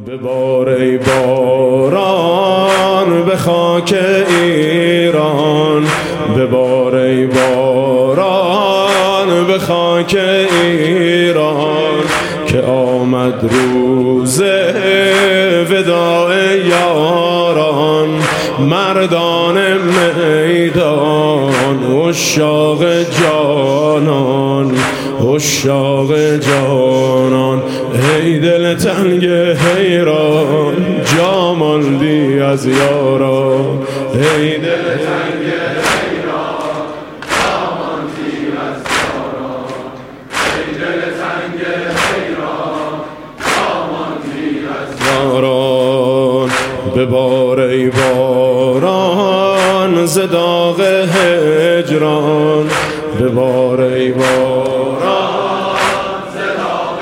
ببار ای باران به خاک ایران، ببار ای باران به خاک ایران، که آمد روز وداع یاران. مردان میدان عشاق جانان، عشاق جانان، ای دل تنگ حیران جا ماندی از یاران. ای دل تنگ حیران جا ماندی از یاران، ای دل تنگ حیران جا ماندی از یاران. ببار ای باران ز داغ هجران، ببار ای باران ز داغ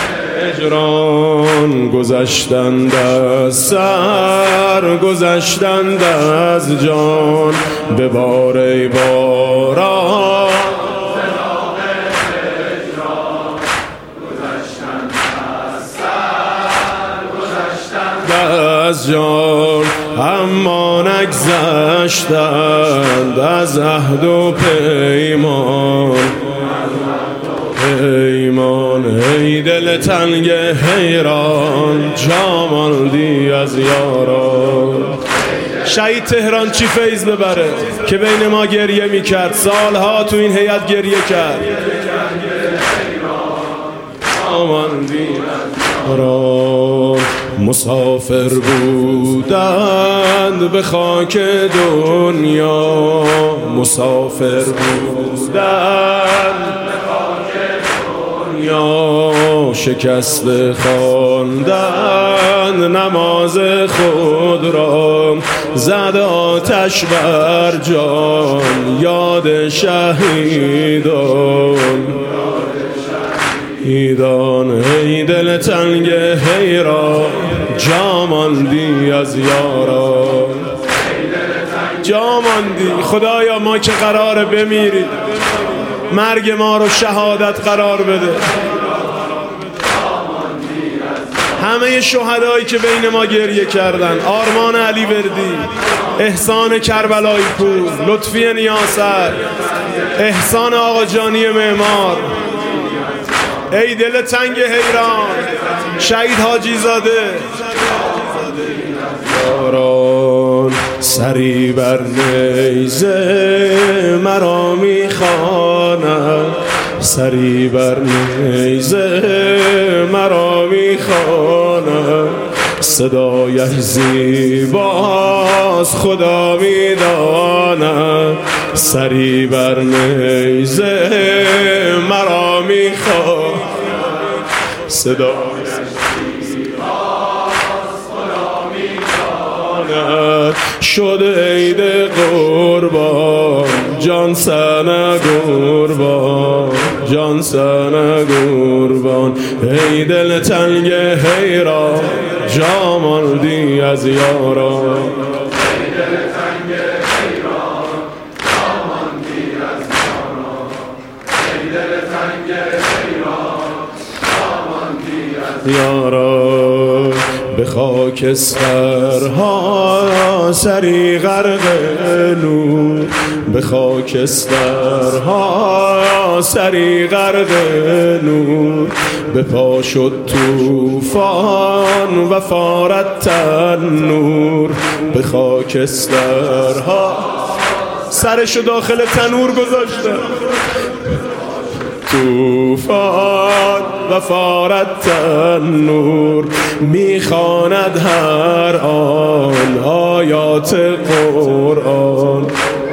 هجران. گذشتند از سر گذشتند از جان، ببار ای باران ز داغ هجران. گذشتند از سر گذشتند از جان، اما نگذشتند از عهد و پیمان. پیمان ای دل تنگ حیران جا ماندی از یاران. شهید تهران چی فیض ببره که بین ما گریه میکرد، سالها تو این هیئت گریه کرد. جا ماندی از یاران. مسافر بودند به خاک دنیا، مسافر بودند به خاک دنیا. شکست خواندند نماز خود را، زد آتش بر جان یاد شهیدان. ایدان ای دل تنگ حیران جا ماندی از یاران. جا ماندی. خدایا ما که قراره بمیریم، مرگ ما رو شهادت قرار بده. همه شهدایی که بین ما گریه کردن، آرمان علی وردی، احسان کربلایی پور، لطفی نیاست، احسان آقا جانی معمار، ای دل تنگ حیران شهید حاجی زاده. یاران سری بر نیزه مرا میخواند، سری بر نیزه مرا میخواند. صدایش زیباست خدا میداند، سری بر نیزه مرا میخواند. صدایش زیباست خدا میداند. شد عید قربان جان سنه قربان، جان سنه قربان. ای دل تنگ حیران جا ماندی از یاران. ای دل تنگ حیران جا ماندی از یاران، ای دل تنگ حیران جا ماندی از یاران. به خاکسترها سری غرق نور، به خاکسترها سری غرق نور. به پا شد طوفان و فارت تنور، به خاکسترها سرشو داخل تنور گذاشته. طوفان و فارت تنور، میخواند هر آن آیات قرآن.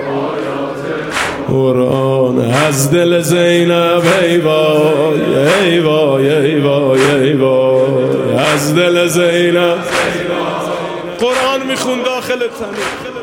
قرآن از دل زینب ای وای ای وای ای وای ای وای، از دل زینب قرآن میخون داخل تنور.